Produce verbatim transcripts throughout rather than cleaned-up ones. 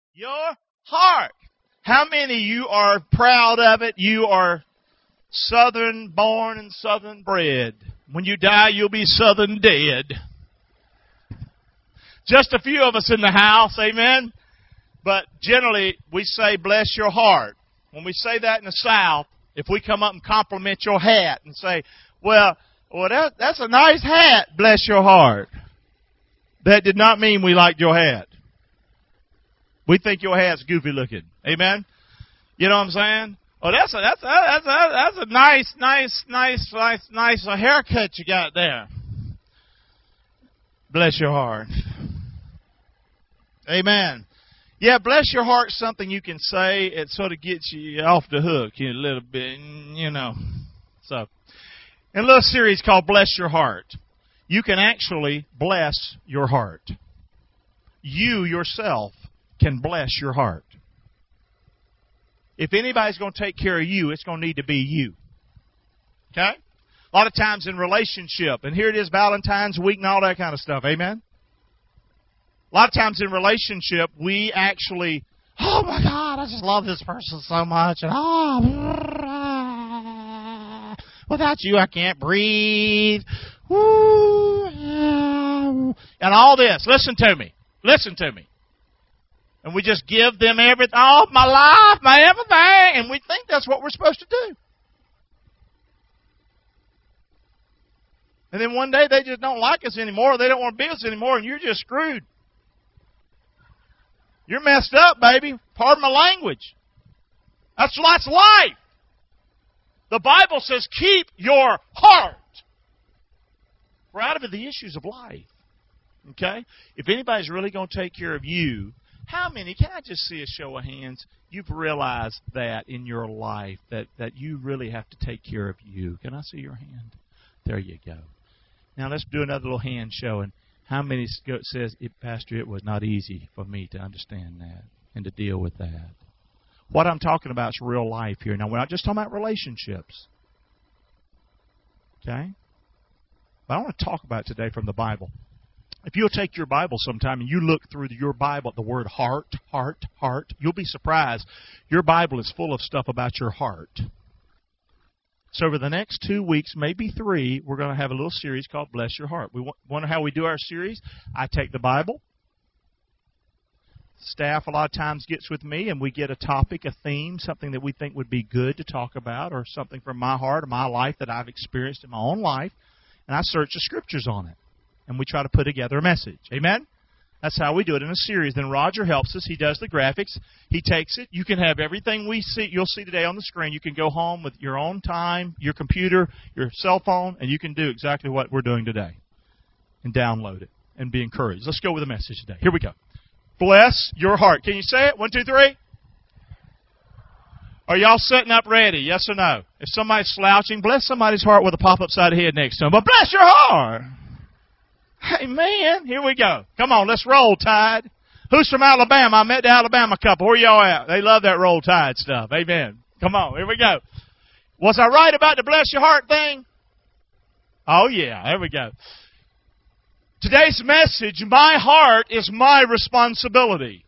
Your heart. How many of you are proud of it? You are Southern born and Southern bred. When you die, you'll be Southern dead. Just a few of us in the house, amen? But generally, we say, bless your heart. When we say that in the South, if we come up and compliment your hat and say, well, well that, that's a nice hat, bless your heart. That did not mean we liked your hat. We think your hat's goofy looking. Amen? You know what I'm saying? Oh, that's a, that's a, that's a, that's a nice, nice, nice, nice, nice haircut you got there. Bless your heart. Amen. Yeah, bless your heart, something you can say. It sort of gets you off the hook a little bit, you know. So, in a little series called Bless Your Heart, you can actually bless your heart. You yourself can bless your heart. If anybody's going to take care of you, it's going to need to be you. Okay? A lot of times in relationship, and here it is Valentine's week and all that kind of stuff. Amen? A lot of times in relationship, we actually, oh my God, I just love this person so much. And oh, without you, I can't breathe. And all this. Listen to me. Listen to me. And we just give them everything, all my life, my everything. And we think that's what we're supposed to do. And then one day they just don't like us anymore. They don't want to be us anymore. And you're just screwed. You're messed up, baby. Pardon my language. That's, that's life. The Bible says keep your heart. We're out of it, the issues of life. Okay? If anybody's really going to take care of you, how many, can I just see a show of hands, you've realized that in your life, that, that you really have to take care of you? Can I see your hand? There you go. Now let's do another little hand showing. How many says, Pastor, it was not easy for me to understand that and to deal with that? What I'm talking about is real life here. Now, we're not just talking about relationships. Okay? But I want to talk about it today from the Bible. If you'll take your Bible sometime and you look through your Bible at the word heart, heart, heart, you'll be surprised. Your Bible is full of stuff about your heart. So over the next two weeks, maybe three, we're going to have a little series called Bless Your Heart. We wonder how we do our series. I take the Bible. Staff a lot of times gets with me, and we get a topic, a theme, something that we think would be good to talk about, or something from my heart or my life that I've experienced in my own life, and I search the Scriptures on it. And we try to put together a message. Amen? That's how we do it in a series. Then Roger helps us. He does the graphics. He takes it. You can have everything we see. You'll see today on the screen. You can go home with your own time, your computer, your cell phone, and you can do exactly what we're doing today. And download it and be encouraged. Let's go with the message today. Here we go. Bless your heart. Can you say it? One, two, three. Are y'all setting up ready? Yes or no? If somebody's slouching, bless somebody's heart with a pop-up side of the head next to them. But bless your heart. Hey, man, here we go. Come on, let's roll, Tide. Who's from Alabama? I met the Alabama couple. Where y'all at? They love that Roll Tide stuff. Amen. Come on, here we go. Was I right about the bless your heart thing? Oh, yeah, there we go. Today's message, my heart is my responsibility.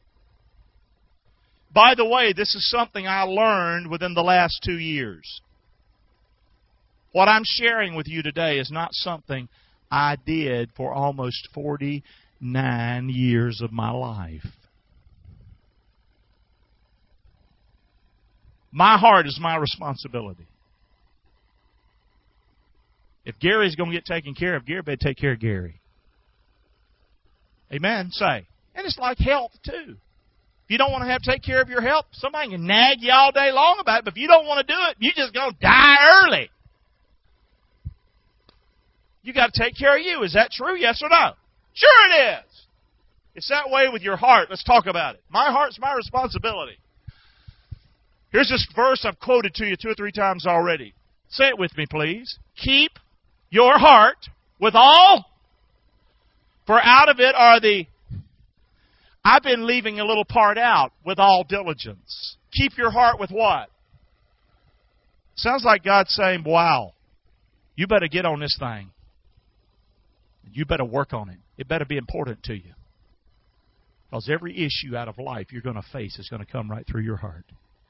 By the way, this is something I learned within the last two years. What I'm sharing with you today is not something I did for almost forty-nine years of my life. My heart is my responsibility. If Gary's going to get taken care of, Gary better take care of Gary. Amen? Say. And it's like health, too. If you don't want to have to take care of your health, somebody can nag you all day long about it, but if you don't want to do it, you're just going to die early. You got to take care of you. Is that true? Yes or no? Sure it is. It's that way with your heart. Let's talk about it. My heart's my responsibility. Here's this verse I've quoted to you two or three times already. Say it with me, please. Keep your heart with all, for out of it are the, I've been leaving a little part out, with all diligence. Keep your heart with what? Sounds like God's saying, wow, you better get on this thing. You better work on it. It better be important to you. Because every issue out of life you're going to face is going to come right through your heart.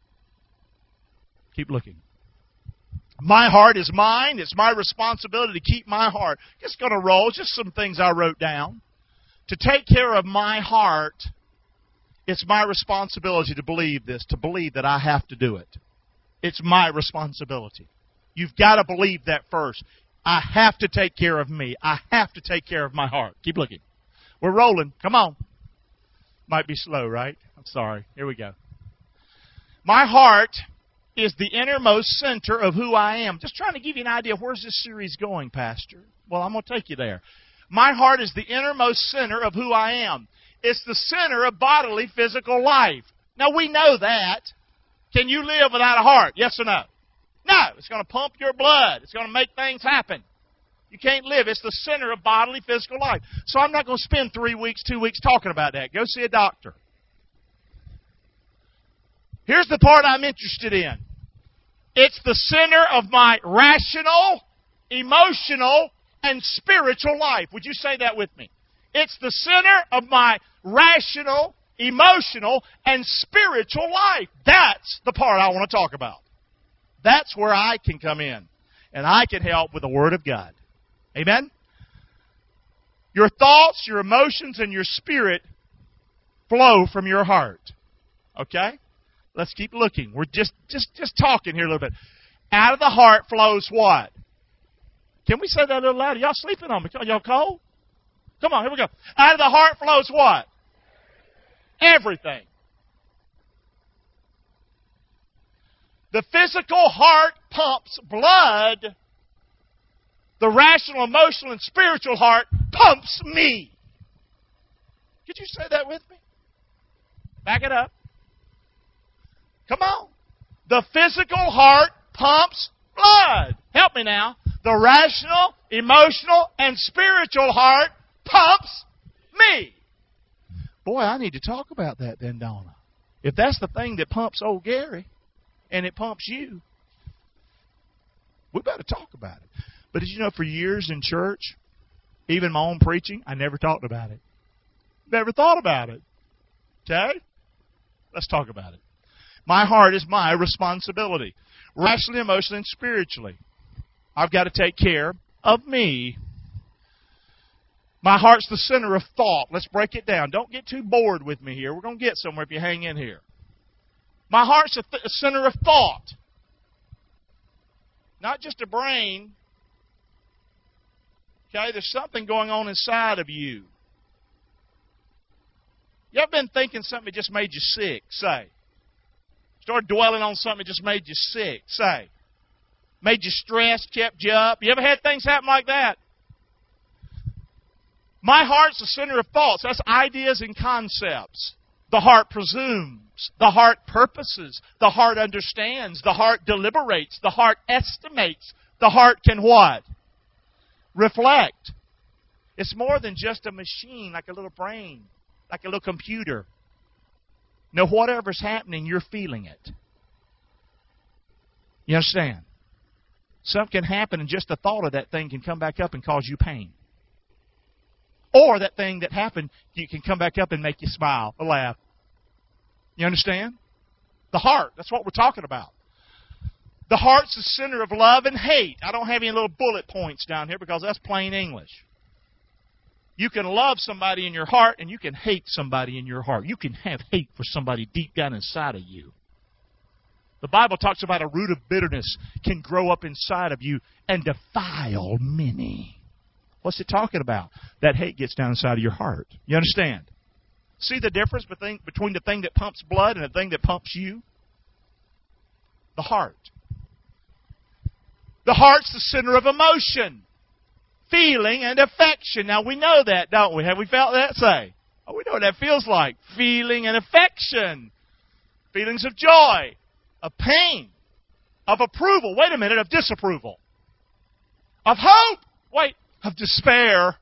Keep looking. My heart is mine. It's my responsibility to keep my heart. Just going to roll. Just some things I wrote down. To take care of my heart, it's my responsibility to believe this, to believe that I have to do it. It's my responsibility. You've got to believe that first. I have to take care of me. I have to take care of my heart. Keep looking. We're rolling. Come on. Might be slow, right? I'm sorry. Here we go. My heart is the innermost center of who I am. Just trying to give you an idea of where's this series going, Pastor. Well, I'm going to take you there. My heart is the innermost center of who I am. It's the center of bodily, physical life. Now, we know that. Can you live without a heart? Yes or no? No. It's going to pump your blood. It's going to make things happen. You can't live. It's the center of bodily, physical life. So I'm not going to spend three weeks, two weeks talking about that. Go see a doctor. Here's the part I'm interested in. It's the center of my rational, emotional, and spiritual life. Would you say that with me? It's the center of my rational, emotional, and spiritual life. That's the part I want to talk about. That's where I can come in. And I can help with the Word of God. Amen? Your thoughts, your emotions, and your spirit flow from your heart. Okay? Let's keep looking. We're just, just, just talking here a little bit. Out of the heart flows what? Can we say that a little louder? Y'all sleeping on me? Y'all cold? Come on, here we go. Out of the heart flows what? Everything. The physical heart pumps blood. The rational, emotional, and spiritual heart pumps me. Could you say that with me? Back it up. Come on. The physical heart pumps blood. Help me now. The rational, emotional, and spiritual heart pumps me. Boy, I need to talk about that then, don't I? If that's the thing that pumps old Gary, and it pumps you, we better talk about it. But did you know for years in church, even my own preaching, I never talked about it. Never thought about it. Okay? Let's talk about it. My heart is my responsibility. Rationally, emotionally, and spiritually. I've got to take care of me. My heart's the center of thought. Let's break it down. Don't get too bored with me here. We're going to get somewhere if you hang in here. My heart's a, th- a center of thought. Not just a brain. Okay, there's something going on inside of you. You ever been thinking something that just made you sick? Say. Started dwelling on something that just made you sick. Say. Made you stressed, kept you up. You ever had things happen like that? My heart's the center of thoughts. That's ideas and concepts. The heart presumes. The heart purposes. The heart understands. The heart deliberates. The heart estimates. The heart can what? Reflect. It's more than just a machine, like a little brain, like a little computer. No, whatever's happening, you're feeling it. You understand? Something can happen and just the thought of that thing can come back up and cause you pain. Or that thing that happened, you can come back up and make you smile or laugh. You understand? The heart, that's what we're talking about. The heart's the center of love and hate. I don't have any little bullet points down here because that's plain English. You can love somebody in your heart and you can hate somebody in your heart. You can have hate for somebody deep down inside of you. The Bible talks about a root of bitterness can grow up inside of you and defile many. What's it talking about? That hate gets down inside of your heart. You understand? See the difference between, between the thing that pumps blood and the thing that pumps you? The heart. The heart's the center of emotion, feeling, and affection. Now, we know that, don't we? Have we felt that? Say. Oh, we know what that feels like. Feeling and affection. Feelings of joy, of pain, of approval. Wait a minute, of disapproval. Of hope. Wait, of despair.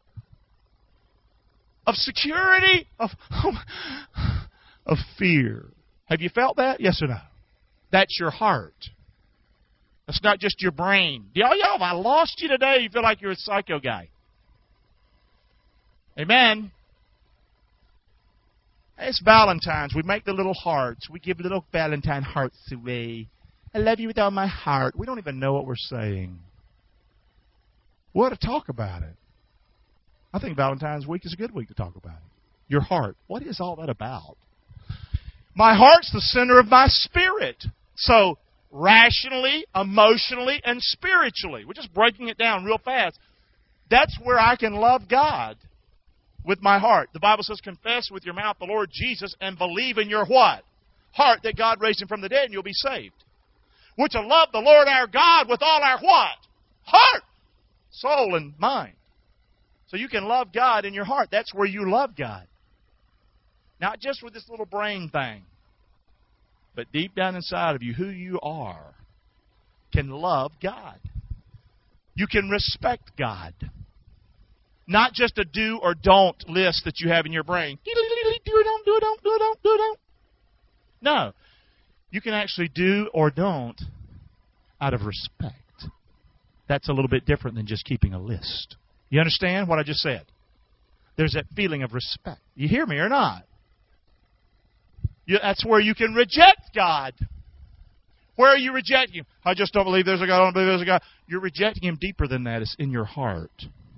Of security. Of, of fear. Have you felt that? Yes or no? That's your heart. That's not just your brain. Y'all, y'all, if I lost you today, you feel like you're a psycho guy. Amen. It's Valentine's. We make the little hearts. We give little Valentine hearts away. I love you with all my heart. We don't even know what we're saying. We ought to talk about it. I think Valentine's week is a good week to talk about it. Your heart. What is all that about? My heart's the center of my spirit. So, rationally, emotionally, and spiritually. We're just breaking it down real fast. That's where I can love God. With my heart. The Bible says, confess with your mouth the Lord Jesus and believe in your what? Heart that God raised Him from the dead and you'll be saved. We're to love the Lord our God with all our what? Heart, soul, and mind. So you can love God in your heart. That's where you love God. Not just with this little brain thing. But deep down inside of you, who you are can love God. You can respect God. Not just a do or don't list that you have in your brain. Do or don't, do or don't, do or don't, do or don't. No. You can actually do or don't out of respect. That's a little bit different than just keeping a list. You understand what I just said? There's that feeling of respect. You hear me or not? You, that's where you can reject God. Where are you rejecting Him? I just don't believe there's a God. I don't believe there's a God. You're rejecting Him deeper than that. It's in your heart.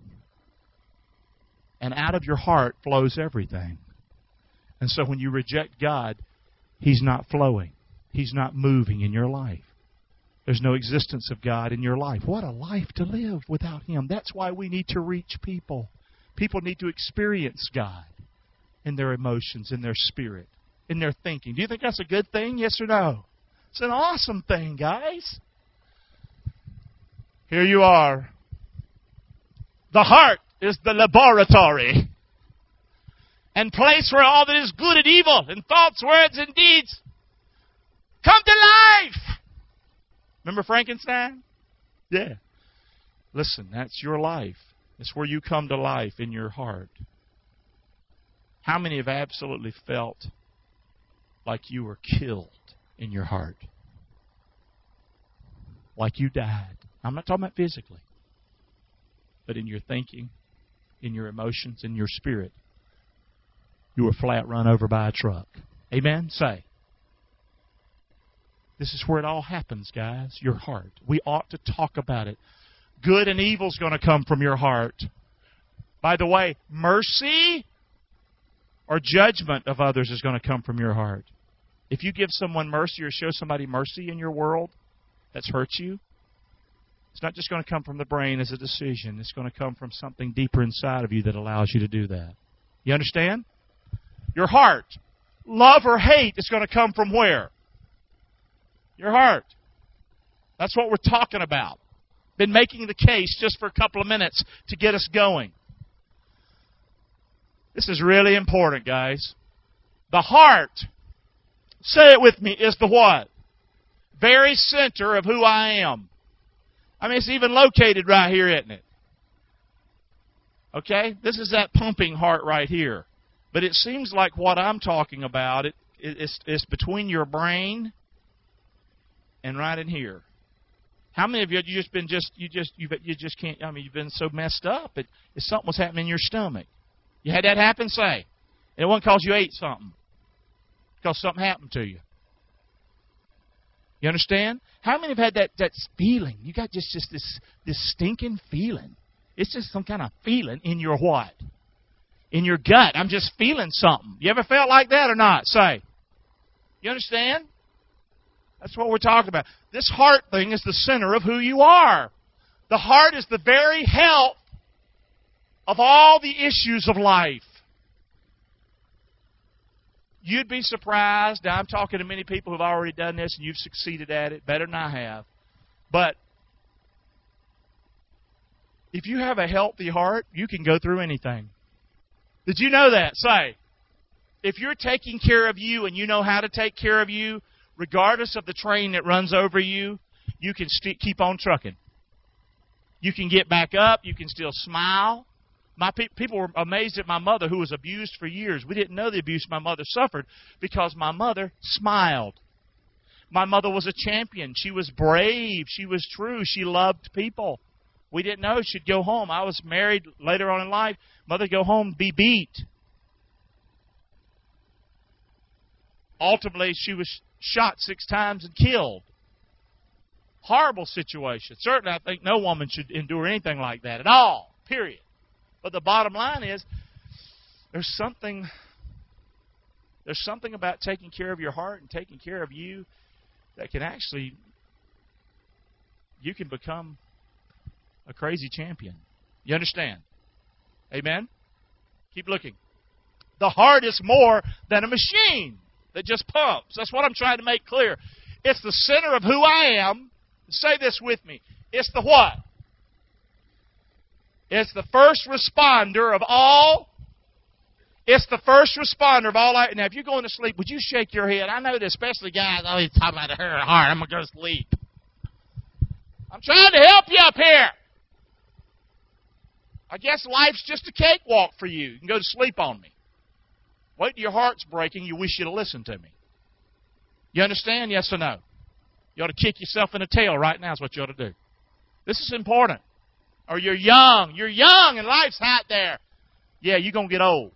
And out of your heart flows everything. And so when you reject God, He's not flowing. He's not moving in your life. There's no existence of God in your life. What a life to live without Him. That's why we need to reach people. People need to experience God in their emotions, in their spirit, in their thinking. Do you think that's a good thing? Yes or no? It's an awesome thing, guys. Here you are. The heart is the laboratory and place where all that is good and evil in thoughts, words, and deeds come to life. Remember Frankenstein? Yeah. Listen, that's your life. It's where you come to life in your heart. How many have absolutely felt like you were killed in your heart? Like you died. I'm not talking about physically, but in your thinking, in your emotions, in your spirit. You were flat run over by a truck. Amen? Say. This is where it all happens, guys. Your heart. We ought to talk about it. Good and evil is going to come from your heart. By the way, mercy or judgment of others is going to come from your heart. If you give someone mercy or show somebody mercy in your world that's hurt you, it's not just going to come from the brain as a decision. It's going to come from something deeper inside of you that allows you to do that. You understand? Your heart. Love or hate is going to come from where? Your heart. That's what we're talking about. Been making the case just for a couple of minutes to get us going. This is really important, guys. The heart, say it with me, is the what? Very center of who I am. I mean, it's even located right here, isn't it? Okay? This is that pumping heart right here. But it seems like what I'm talking about, it, it it's, it's between your brain and right in here. How many of you you just been just you just you you just can't? I mean, you've been so messed up. It, it's something was happening in your stomach. You had that happen, say. And it wasn't because you ate something. Because something happened to you. You understand? How many have had that, that feeling? You got just, just this, this stinking feeling. It's just some kind of feeling in your what? In your gut. I'm just feeling something. You ever felt like that or not? Say. You understand? That's what we're talking about. This heart thing is the center of who you are. The heart is the very health of all the issues of life. You'd be surprised. Now, I'm talking to many people who've already done this, and you've succeeded at it better than I have. But if you have a healthy heart, you can go through anything. Did you know that? Say, if you're taking care of you and you know how to take care of you, regardless of the train that runs over you, you can st- keep on trucking. You can get back up. You can still smile. My pe- people were amazed at my mother, who was abused for years. We didn't know the abuse my mother suffered because my mother smiled. My mother was a champion. She was brave. She was true. She loved people. We didn't know she'd go home. I was married later on in life. Mother would go home and be beat. Ultimately, she was shot six times and killed. Horrible situation. Certainly, I think no woman should endure anything like that at all, period. But the bottom line is, there's something, there's something about taking care of your heart and taking care of you that can actually, you can become a crazy champion. You understand? Amen? Keep looking. The heart is more than a machine that just pumps. That's what I'm trying to make clear. It's the center of who I am. Say this with me. It's the what? It's the first responder of all. It's the first responder of all. Now, if you're going to sleep, would you shake your head? I know that especially guys always talk about her heart. I'm going to go to sleep. I'm trying to help you up here. I guess life's just a cakewalk for you. You can go to sleep on me. Wait till your heart's breaking. You wish you'd have listened to me. You understand? Yes or no? You ought to kick yourself in the tail right now is what you ought to do. This is important. Or you're young. You're young and life's hot there. Yeah, you're going to get old.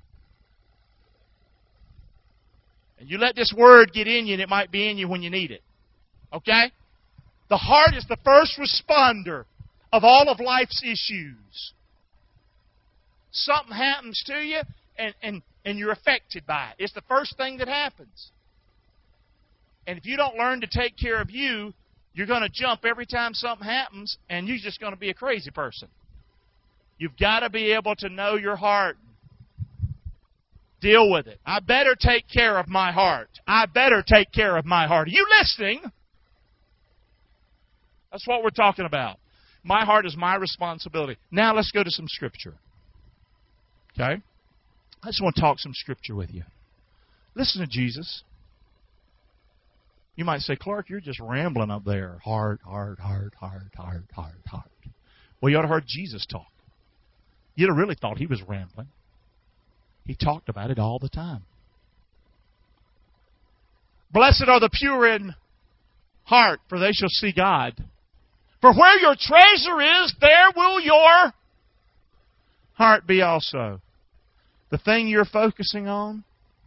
And you let this word get in you and it might be in you when you need it. Okay? The heart is the first responder of all of life's issues. Something happens to you and, and, and you're affected by it. It's the first thing that happens. And if you don't learn to take care of you, you're going to jump every time something happens, and you're just going to be a crazy person. You've got to be able to know your heart. Deal with it. I better take care of my heart. I better take care of my heart. Are you listening? That's what we're talking about. My heart is my responsibility. Now let's go to some Scripture. Okay? I just want to talk some Scripture with you. Listen to Jesus. You might say, Clark, you're just rambling up there. Heart, heart, heart, heart, heart, heart, heart. Well, you ought to have heard Jesus talk. You'd have really thought he was rambling. He talked about it all the time. Blessed are the pure in heart, for they shall see God. For where your treasure is, there will your heart be also. The thing you're focusing on,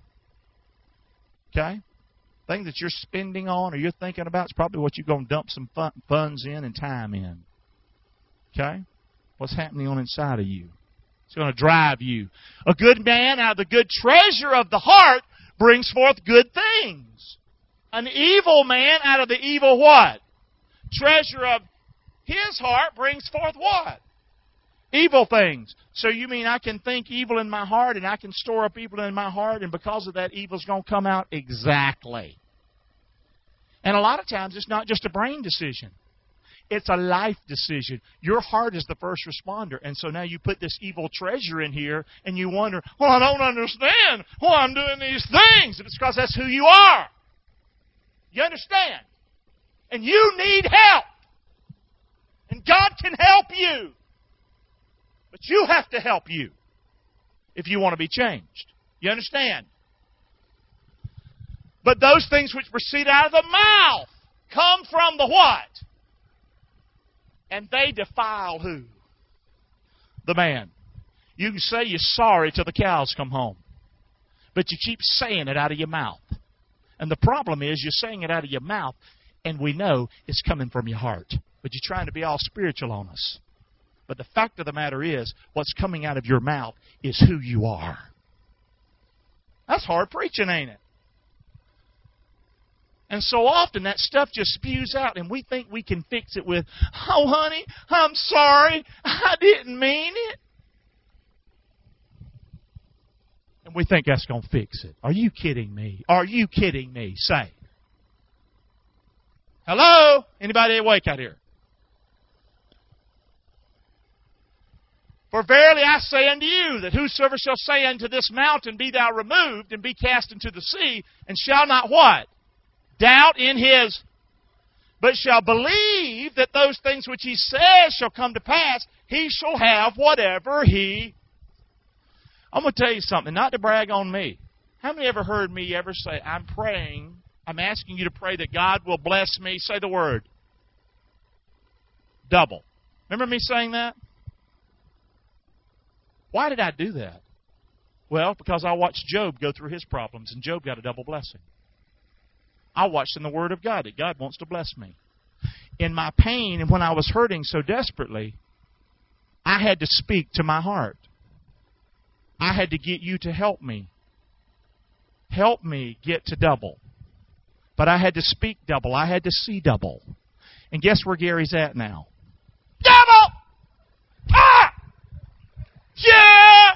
okay? Thing that you're spending on or you're thinking about is probably what you're going to dump some fun, funds in and time in. Okay? What's happening on inside of you? It's going to drive you. A good man out of the good treasure of the heart brings forth good things. An evil man out of the evil what? Treasure of his heart brings forth what? Evil things. So you mean I can think evil in my heart and I can store up evil in my heart and because of that evil's going to come out? Exactly. And a lot of times it's not just a brain decision. It's a life decision. Your heart is the first responder. And so now you put this evil treasure in here and you wonder, well, I don't understand why I'm doing these things. And it's because that's who you are. You understand? And you need help. And God can help you. But you have to help you if you want to be changed. You understand? But those things which proceed out of the mouth come from the what? And they defile who? The man. You can say you're sorry till the cows come home. But you keep saying it out of your mouth. And the problem is you're saying it out of your mouth and we know it's coming from your heart. But you're trying to be all spiritual on us. But the fact of the matter is, what's coming out of your mouth is who you are. That's hard preaching, ain't it? And so often that stuff just spews out, and we think we can fix it with, oh, honey, I'm sorry, I didn't mean it. And we think that's going to fix it. Are you kidding me? Are you kidding me? Say. Hello? Anybody awake out here? For verily I say unto you, that whosoever shall say unto this mountain, be thou removed, and be cast into the sea, and shall not what? Doubt in his, but shall believe that those things which he says shall come to pass, he shall have whatever he... I'm going to tell you something, not to brag on me. How many ever heard me ever say, I'm praying, I'm asking you to pray that God will bless me, say the word, double. Remember me saying that? Why did I do that? Well, because I watched Job go through his problems, and Job got a double blessing. I watched in the Word of God that God wants to bless me. In my pain and when I was hurting so desperately, I had to speak to my heart. I had to get you to help me. Help me get to double. But I had to speak double. I had to see double. And guess where Gary's at now? Double! Ah! Yeah!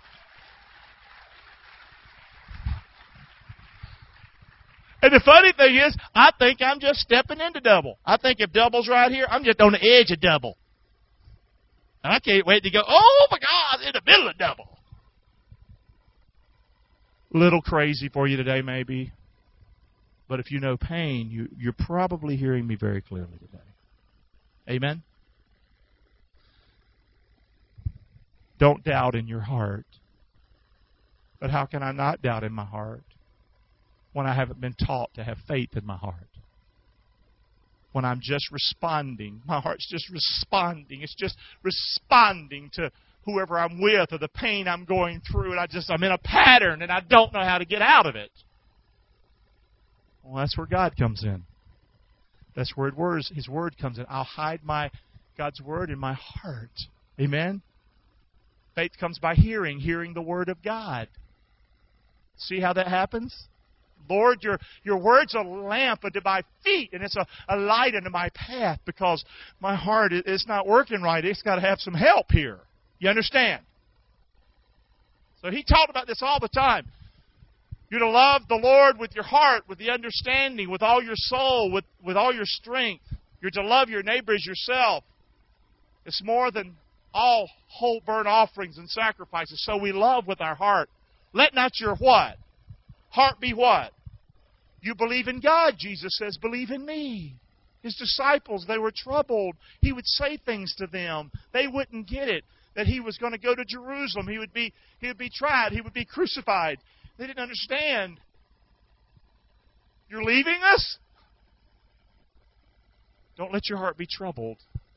And the funny thing is, I think I'm just stepping into double. I think if double's right here, I'm just on the edge of double. And I can't wait to go, oh my God, in the middle of double. Little crazy for you today, maybe. But if you know pain, you, you're probably hearing me very clearly today. Amen? Don't doubt in your heart. But how can I not doubt in my heart when I haven't been taught to have faith in my heart? When I'm just responding. My heart's just responding. It's just responding to whoever I'm with or the pain I'm going through. And I just, I'm in a pattern and I don't know how to get out of it. Well, that's where God comes in. That's where His Word comes in. I'll hide my God's Word in my heart. Amen? Faith comes by hearing, hearing the Word of God. See how that happens? Lord, your, your word's a lamp unto my feet, and it's a, a light unto my path, because my heart is not working right. It's got to have some help here. You understand? So he talked about this all the time. You're to love the Lord with your heart, with the understanding, with all your soul, with, with all your strength. You're to love your neighbor as yourself. It's more than all whole burnt offerings and sacrifices. So we love with our heart. Let not your what? Heart be what? You believe in God, Jesus says, believe in me. His disciples, they were troubled. He would say things to them. They wouldn't get it, that He was going to go to Jerusalem. He would be, he would be tried. He would be crucified. They didn't understand. You're leaving us? Don't let your heart be troubled.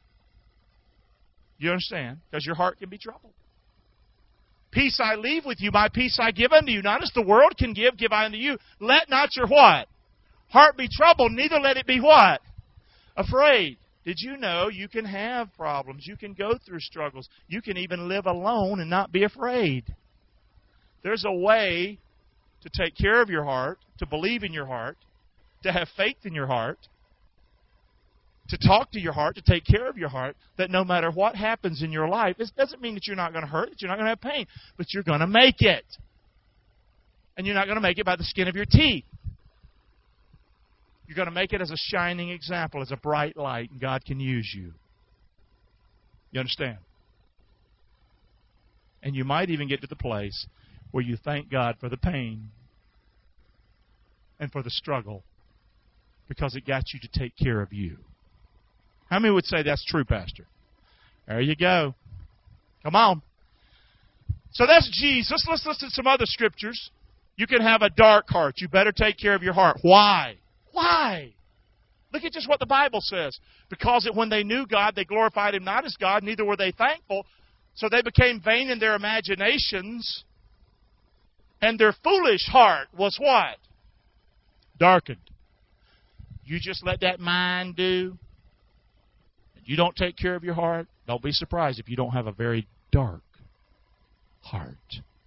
You understand? Because your heart can be troubled. Peace I leave with you, my peace I give unto you. Not as the world can give, give I unto you. Let not your what? Heart be troubled, neither let it be what? Afraid. Did you know you can have problems? You can go through struggles. You can even live alone and not be afraid. There's a way to take care of your heart, to believe in your heart, to have faith in your heart, to talk to your heart, to take care of your heart, that no matter what happens in your life, this doesn't mean that you're not going to hurt, that you're not going to have pain, but you're going to make it. And you're not going to make it by the skin of your teeth. You're going to make it as a shining example, as a bright light, and God can use you. You understand? And you might even get to the place where you thank God for the pain and for the struggle, because it got you to take care of you. How many would say that's true, Pastor? There you go. Come on. So that's Jesus. Let's listen to some other scriptures. You can have a dark heart. You better take care of your heart. Why? Why? Look at just what the Bible says. Because when they knew God, they glorified Him not as God, neither were they thankful. So they became vain in their imaginations. And their foolish heart was what? Darkened. You just let that mind do. You don't take care of your heart. Don't be surprised if you don't have a very dark heart.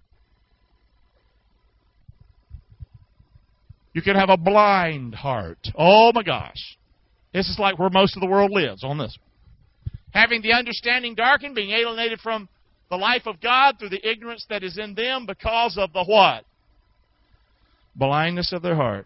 You can have a blind heart. Oh my gosh. This is like where most of the world lives, on this one. Having the understanding darkened, being alienated from the life of God through the ignorance that is in them because of the what? Blindness of their heart.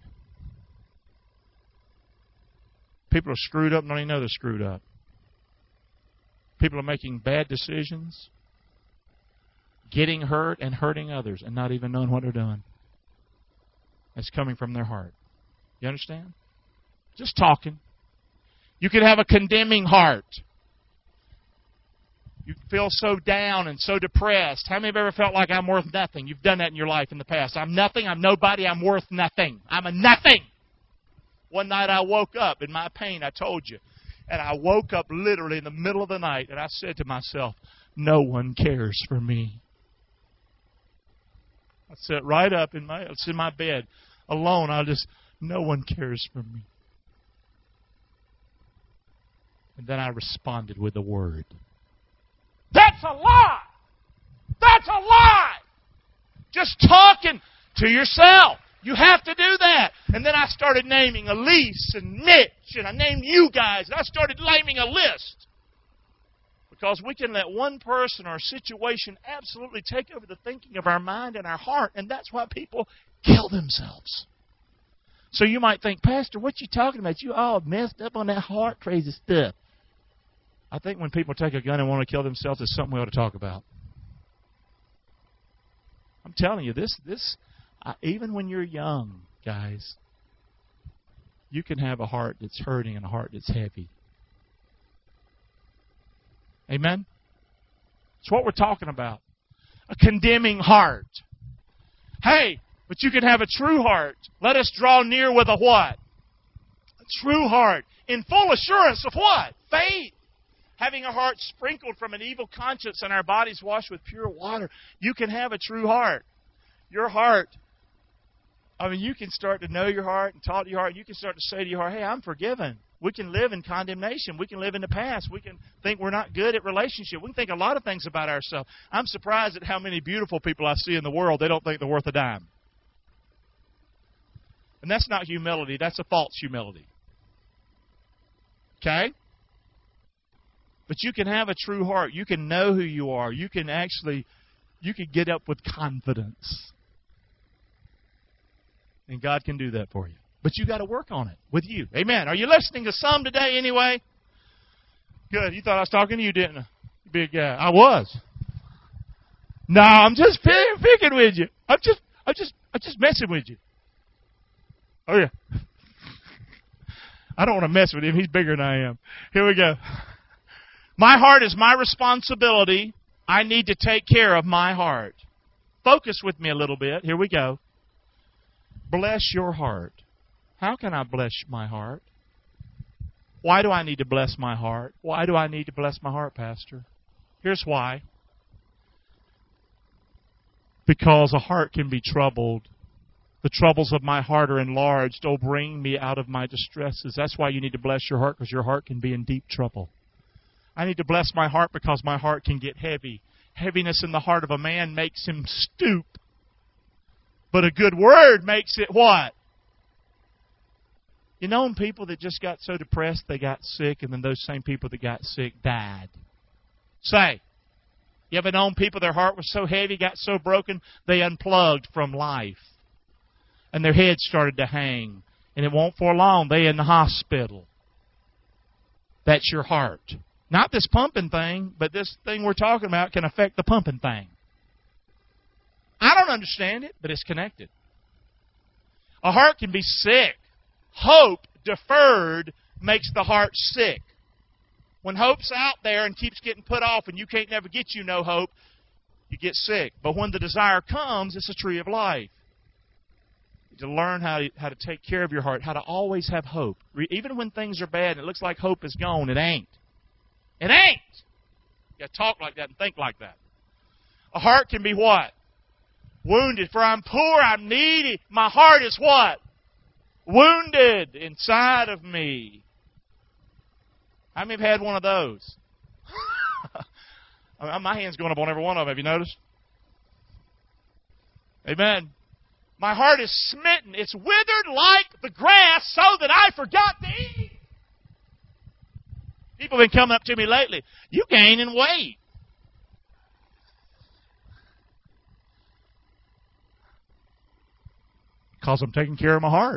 People are screwed up and don't even know they're screwed up. People are making bad decisions, getting hurt and hurting others, and not even knowing what they're doing. It's coming from their heart. You understand? Just talking. You could have a condemning heart. You feel so down and so depressed. How many have ever felt like I'm worth nothing? You've done that in your life in the past. I'm nothing. I'm nobody. I'm worth nothing. I'm a nothing. One night I woke up in my pain, I told you. And I woke up literally in the middle of the night, and I said to myself, no one cares for me. I sit right up in my, it's in my bed, alone. I just, no one cares for me. And then I responded with a word. That's a lie! That's a lie! Just talking to yourself. You have to do that. And then I started naming Elise and Mitch, and I named you guys, and I started naming a list. Because we can let one person or situation absolutely take over the thinking of our mind and our heart, and that's why people kill themselves. So you might think, Pastor, what you talking about? You all messed up on that heart crazy stuff. I think when people take a gun and want to kill themselves, it's something we ought to talk about. I'm telling you, this, this, uh, even when you're young, guys, you can have a heart that's hurting and a heart that's heavy. Amen? It's what we're talking about. A condemning heart. Hey, but you can have a true heart. Let us draw near with a what? A true heart. In full assurance of what? Faith. Having a heart sprinkled from an evil conscience and our bodies washed with pure water. You can have a true heart. Your heart, I mean, you can start to know your heart and talk to your heart. You can start to say to your heart, hey, I'm forgiven. We can live in condemnation. We can live in the past. We can think we're not good at relationship. We can think a lot of things about ourselves. I'm surprised at how many beautiful people I see in the world, they don't think they're worth a dime. And that's not humility. That's a false humility. Okay? But you can have a true heart. You can know who you are. You can actually, you can get up with confidence. And God can do that for you. But you got to work on it with you. Amen. Are you listening to some today anyway? Good. You thought I was talking to you, didn't I? Big guy. I was. No, I'm just picking with you. I'm just, I'm just, I'm just messing with you. Oh yeah. I don't want to mess with him. He's bigger than I am. Here we go. My heart is my responsibility. I need to take care of my heart. Focus with me a little bit. Here we go. Bless your heart. How can I bless my heart? Why do I need to bless my heart? Why do I need to bless my heart, Pastor? Here's why. Because a heart can be troubled. The troubles of my heart are enlarged. Oh, bring me out of my distresses. That's why you need to bless your heart, because your heart can be in deep trouble. I need to bless my heart because my heart can get heavy. Heaviness in the heart of a man makes him stoop. But a good word makes it what? You know people that just got so depressed they got sick, and then those same people that got sick died? Say, you ever known people their heart was so heavy, got so broken, they unplugged from life. And their head started to hang. And it won't for long. They in the hospital. That's your heart. Not this pumping thing, but this thing we're talking about can affect the pumping thing. I don't understand it, but it's connected. A heart can be sick. Hope deferred makes the heart sick. When hope's out there and keeps getting put off and you can't never get you no hope, you get sick. But when the desire comes, it's a tree of life. To learn how to, how to take care of your heart, how to always have hope. Even when things are bad and it looks like hope is gone, it ain't. It ain't. You got to talk like that and think like that. A heart can be what? Wounded. For I'm poor, I'm needy. My heart is what? Wounded inside of me. How many have had one of those? I mean, my hand's going up on every one of them. Have you noticed? Amen. My heart is smitten. It's withered like the grass so that I forgot to eat. People have been coming up to me lately. You gaining weight. Because I'm taking care of my heart.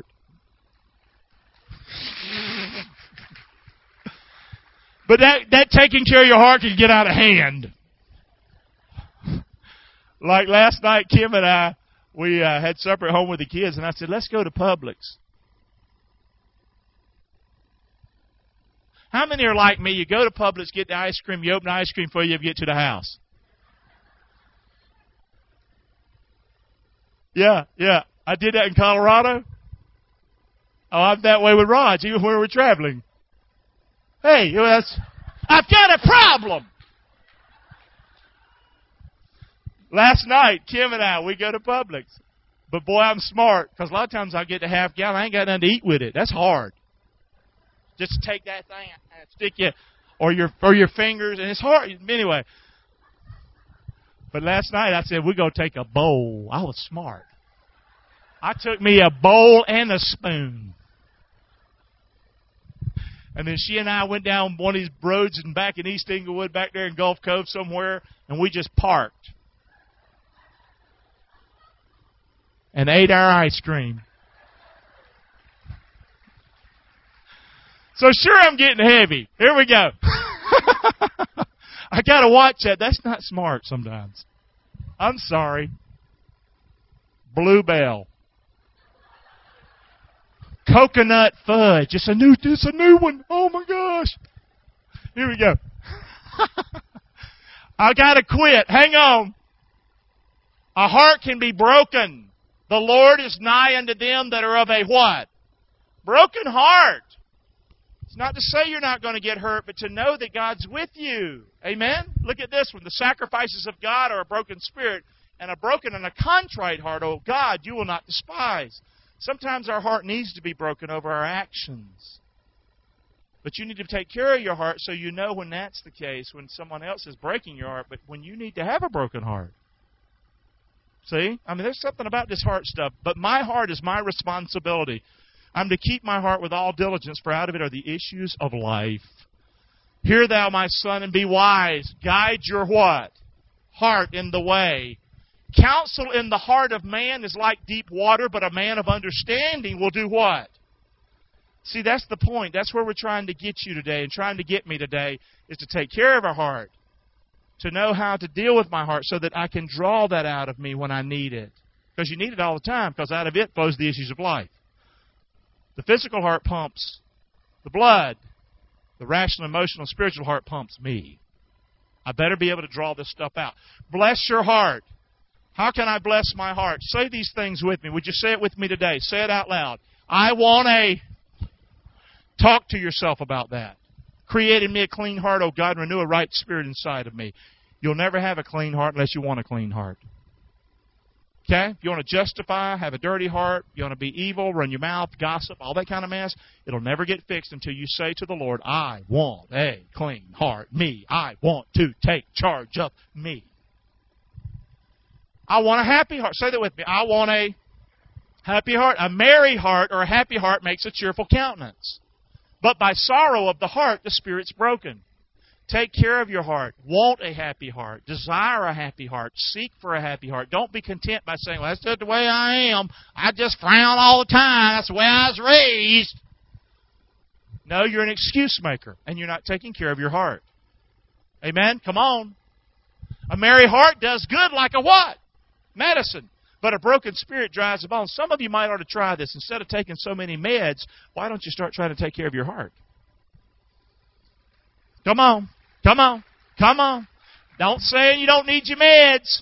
But that, that taking care of your heart can get out of hand. Like last night, Kim and I, we uh, had supper at home with the kids, and I said, let's go to Publix. How many are like me? You go to Publix, get the ice cream, you open the ice cream before you ever get to the house. Yeah, yeah. I did that in Colorado. Oh, I'm that way with Raj, even when we're traveling. Hey, that's, I've got a problem. Last night, Kim and I, we go to Publix. But boy, I'm smart, because a lot of times I get the half gallon. I ain't got nothing to eat with it. That's hard. Just take that thing and stick you, or your or your fingers, and it's hard. Anyway. But last night I said, we're going to take a bowl. I was smart. I took me a bowl and a spoon. And then she and I went down one of these roads and back in East Inglewood, back there in Gulf Cove somewhere, and we just parked. And ate our ice cream. So sure, I'm getting heavy. Here we go. I got to watch that. That's not smart sometimes. I'm sorry. Bluebell. Coconut fudge. It's a new, it's a new one. Oh my gosh. Here we go. I got to quit. Hang on. A heart can be broken. The Lord is nigh unto them that are of a what? Broken heart. It's not to say you're not going to get hurt, but to know that God's with you. Amen? Look at this one. The sacrifices of God are a broken spirit, and a broken and a contrite heart, oh God, you will not despise. Sometimes our heart needs to be broken over our actions. But you need to take care of your heart so you know when that's the case, when someone else is breaking your heart, but when you need to have a broken heart. See? I mean, there's something about this heart stuff. But my heart is my responsibility. I'm to keep my heart with all diligence, for out of it are the issues of life. Hear thou, my son, and be wise. Guide your what? Heart in the way. Counsel in the heart of man is like deep water, but a man of understanding will do what? See, that's the point. That's where we're trying to get you today, and trying to get me today, is to take care of our heart. To know how to deal with my heart so that I can draw that out of me when I need it. Because you need it all the time, because out of it flows the issues of life. The physical heart pumps the blood. The rational, emotional, spiritual heart pumps me. I better be able to draw this stuff out. Bless your heart. How can I bless my heart? Say these things with me. Would you say it with me today? Say it out loud. I want a... Talk to yourself about that. Create in me a clean heart, O God, and renew a right spirit inside of me. You'll never have a clean heart unless you want a clean heart. Okay? If you want to justify, have a dirty heart, you want to be evil, run your mouth, gossip, all that kind of mess, it'll never get fixed until you say to the Lord, I want a clean heart. Me. I want to take charge of me. I want a happy heart. Say that with me. I want a happy heart. A merry heart or a happy heart makes a cheerful countenance. But by sorrow of the heart, the spirit's broken. Take care of your heart. Want a happy heart. Desire a happy heart. Seek for a happy heart. Don't be content by saying, well, that's just the way I am. I just frown all the time. That's the way I was raised. No, you're an excuse maker, and you're not taking care of your heart. Amen? Come on. A merry heart does good like a what? Medicine. But a broken spirit dries the bones. Some of you might ought to try this. Instead of taking so many meds, why don't you start trying to take care of your heart? Come on. Come on. Come on. Don't say you don't need your meds.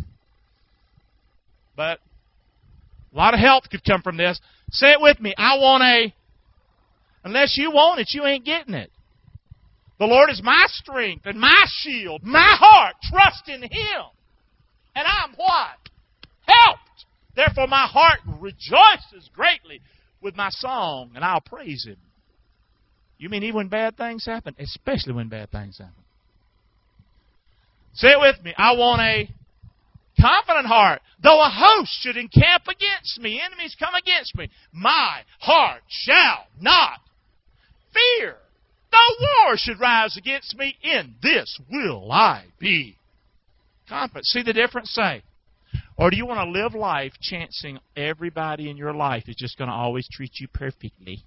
But a lot of health could come from this. Say it with me. I want a... Unless you want it, you ain't getting it. The Lord is my strength and my shield. My heart, trust in Him. And I'm what? Helped. Therefore my heart rejoices greatly with my song, and I'll praise Him. You mean even when bad things happen? Especially when bad things happen. Say it with me. I want a confident heart. Though a host should encamp against me, enemies come against me, my heart shall not fear. Though war should rise against me, in this will I be confident. See the difference? Say. Or do you want to live life chancing everybody in your life is just going to always treat you perfectly?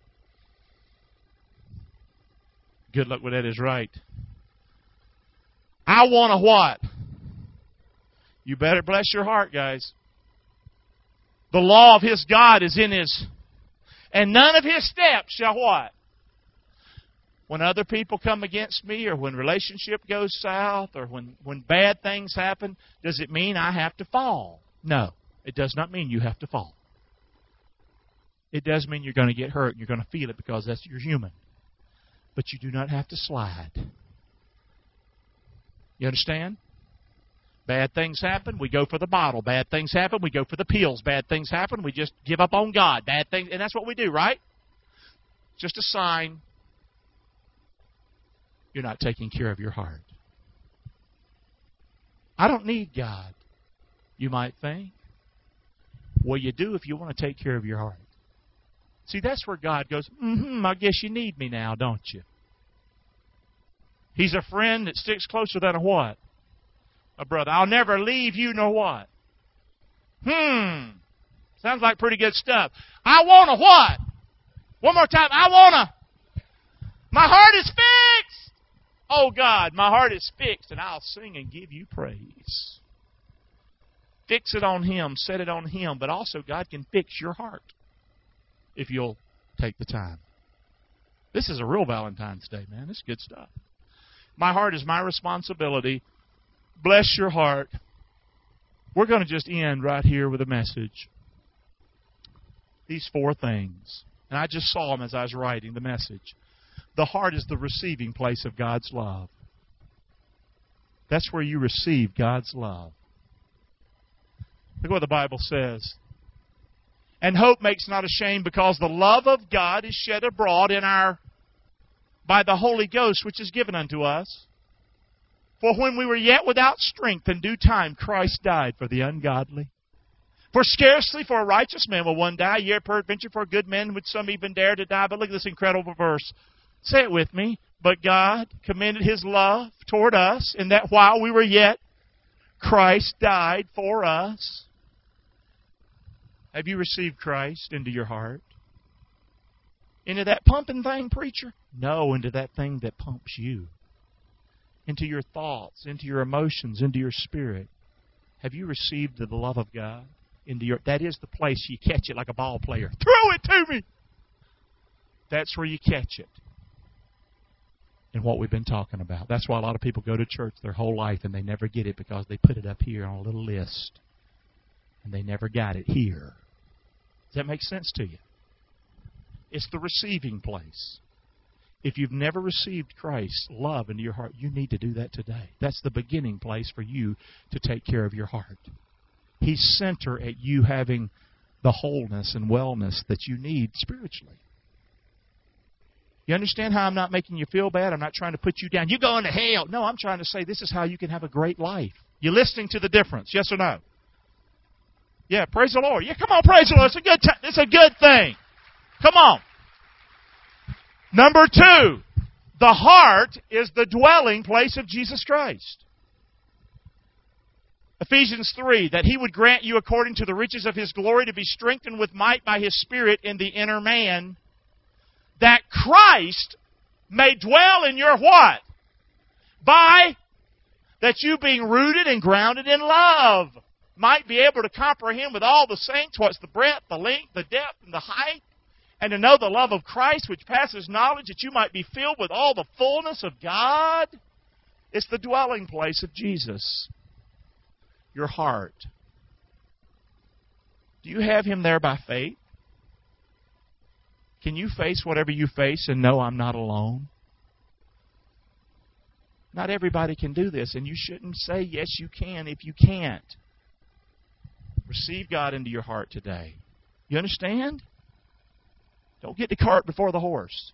Good luck with that is right. I want a what? You better bless your heart, guys. The law of His God is in His... And none of His steps shall what? When other people come against me, or when relationship goes south, or when, when bad things happen, does it mean I have to fall? No, it does not mean you have to fall. It does mean you're going to get hurt and you're going to feel it because that's you're human. But you do not have to slide. You understand? Bad things happen, we go for the bottle. Bad things happen, we go for the pills. Bad things happen, we just give up on God. Bad things, and that's what we do, right? Just a sign you're not taking care of your heart. I don't need God, you might think. Well, you do if you want to take care of your heart. See, that's where God goes, mm-hmm, I guess you need me now, don't you? He's a friend that sticks closer than a what? A brother. I'll never leave you nor what? Hmm. Sounds like pretty good stuff. I want a what? One more time. I want a. My heart is fixed. Oh, God, my heart is fixed, and I'll sing and give you praise. Fix it on Him. Set it on Him. But also, God can fix your heart if you'll take the time. This is a real Valentine's Day, man. This is good stuff. My heart is my responsibility. Bless your heart. We're going to just end right here with a message. These four things. And I just saw them as I was writing the message. The heart is the receiving place of God's love. That's where you receive God's love. Look what the Bible says. And hope makes not ashamed, because the love of God is shed abroad in our, by the Holy Ghost, which is given unto us. For when we were yet without strength, in due time Christ died for the ungodly. For scarcely for a righteous man will one die, yea, peradventure for a good man would some even dare to die. But look at this incredible verse. Say it with me. But God commended His love toward us, in that while we were yet, Christ died for us. Have you received Christ into your heart? Into that pumping thing, preacher? No, into that thing that pumps you. Into your thoughts, into your emotions, into your spirit. Have you received the love of God into your? That is the place you catch it like a ball player. Throw it to me! That's where you catch it. And what we've been talking about. That's why a lot of people go to church their whole life and they never get it, because they put it up here on a little list. And they never got it here. Does that make sense to you? It's the receiving place. If you've never received Christ's love into your heart, you need to do that today. That's the beginning place for you to take care of your heart. He's center at you having the wholeness and wellness that you need spiritually. You understand how I'm not making you feel bad? I'm not trying to put you down. You're going to hell. No, I'm trying to say this is how you can have a great life. You listening to the difference? Yes or no? Yeah, praise the Lord. Yeah, come on, praise the Lord. It's a good t- It's a good thing. Come on. Number two, the heart is the dwelling place of Jesus Christ. Ephesians three, that He would grant you according to the riches of His glory to be strengthened with might by His Spirit in the inner man, that Christ may dwell in your what? By that you being rooted and grounded in love might be able to comprehend with all the saints what's the breadth, the length, the depth, and the height, and to know the love of Christ which passes knowledge, that you might be filled with all the fullness of God. It's the dwelling place of Jesus. Your heart. Do you have Him there by faith? Can you face whatever you face and know I'm not alone? Not everybody can do this, and you shouldn't say yes you can if you can't. Receive God into your heart today. You understand? Don't get the cart before the horse.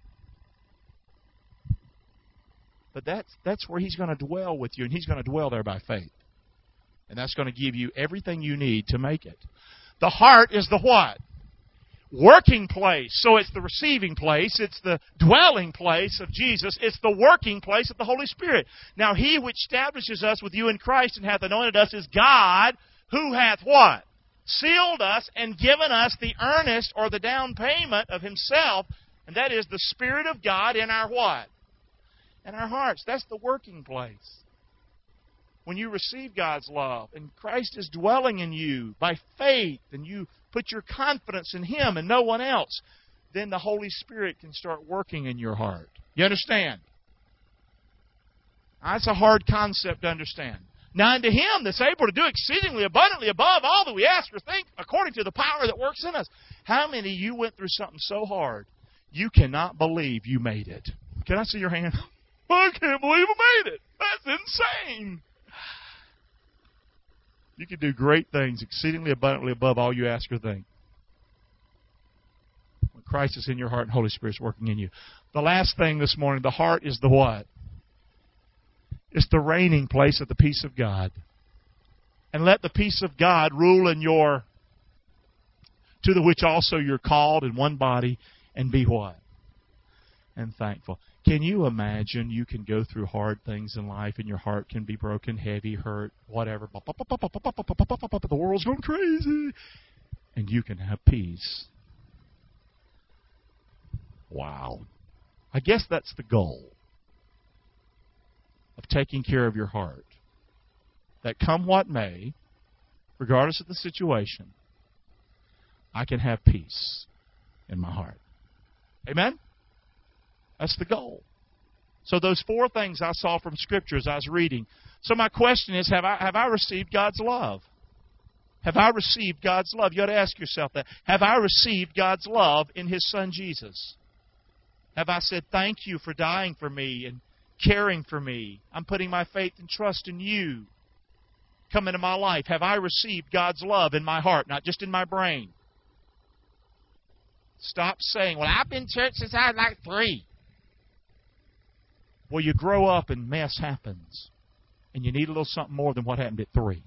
But that's, that's where He's going to dwell with you, and He's going to dwell there by faith. And that's going to give you everything you need to make it. The heart is the what? Working place. So it's the receiving place. It's the dwelling place of Jesus. It's the working place of the Holy Spirit. Now He which establishes us with you in Christ and hath anointed us is God, who hath what? Sealed us and given us the earnest or the down payment of Himself. And that is the Spirit of God in our what? In our hearts. That's the working place. When you receive God's love and Christ is dwelling in you by faith and you put your confidence in Him and no one else, then the Holy Spirit can start working in your heart. You understand? That's a hard concept to understand. Now unto Him that's able to do exceedingly abundantly above all that we ask or think, according to the power that works in us. How many of you went through something so hard you cannot believe you made it? Can I see your hand? I can't believe I made it. That's insane. You can do great things, exceedingly abundantly above all you ask or think. When Christ is in your heart and Holy Spirit is working in you. The last thing this morning, the heart is the what? It's the reigning place of the peace of God. And let the peace of God rule in your, to the which also you're called in one body, and be what? And thankful. Can you imagine you can go through hard things in life and your heart can be broken, heavy, hurt, whatever. The world's going crazy. And you can have peace. Wow. I guess that's the goal of taking care of your heart. That come what may, regardless of the situation, I can have peace in my heart. Amen? That's the goal. So those four things I saw from Scripture as I was reading. So my question is, have I, have I received God's love? Have I received God's love? You ought to ask yourself that. Have I received God's love in His Son Jesus? Have I said, thank you for dying for me and caring for me? I'm putting my faith and trust in you. Come into my life. Have I received God's love in my heart, not just in my brain? Stop saying, well, I've been in church since I was like three. Well, you grow up and mess happens. And you need a little something more than what happened at three.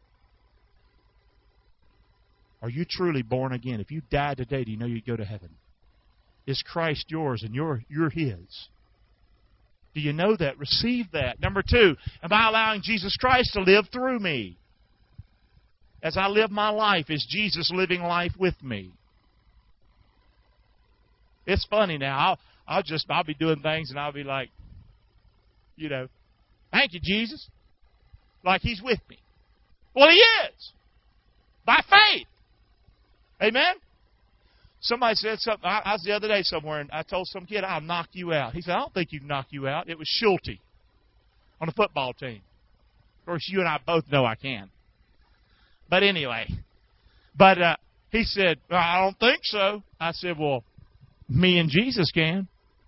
Are you truly born again? If you died today, do you know you'd go to heaven? Is Christ yours and you're, you're His? Do you know that? Receive that. Number two, am I allowing Jesus Christ to live through me? As I live my life, is Jesus living life with me? It's funny now. I'll, I'll just, I'll be doing things and I'll be like, you know, thank you, Jesus. Like He's with me. Well, He is. By faith. Amen? Somebody said something. I, I was the other day somewhere and I told some kid, I'll knock you out. He said, I don't think you can knock you out. It was Schulte on the football team. Of course, you and I both know I can. But anyway. But uh, he said, well, I don't think so. I said, well, me and Jesus can.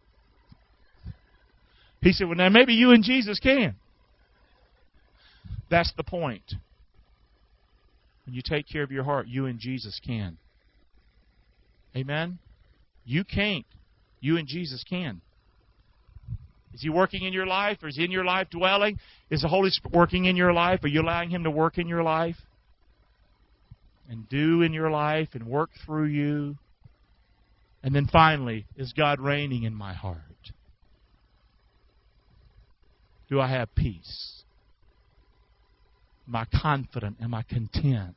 He said, well, now maybe you and Jesus can. That's the point. When you take care of your heart, you and Jesus can. Amen? You can't. You and Jesus can. Is He working in your life? Or is He in your life dwelling? Is the Holy Spirit working in your life? Are you allowing Him to work in your life? And do in your life and work through you? And then finally, is God reigning in my heart? Do I have peace? Am I confident? Am I content?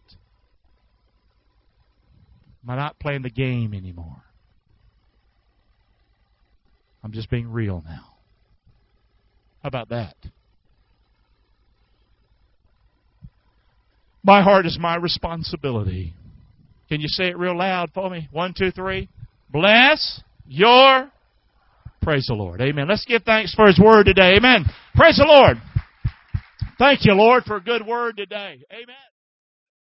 Am I not playing the game anymore? I'm just being real now. How about that? My heart is my responsibility. Can you say it real loud for me? One, two, three. Bless your... Praise the Lord. Amen. Let's give thanks for His Word today. Amen. Praise the Lord. Thank you, Lord, for a good word today. Amen.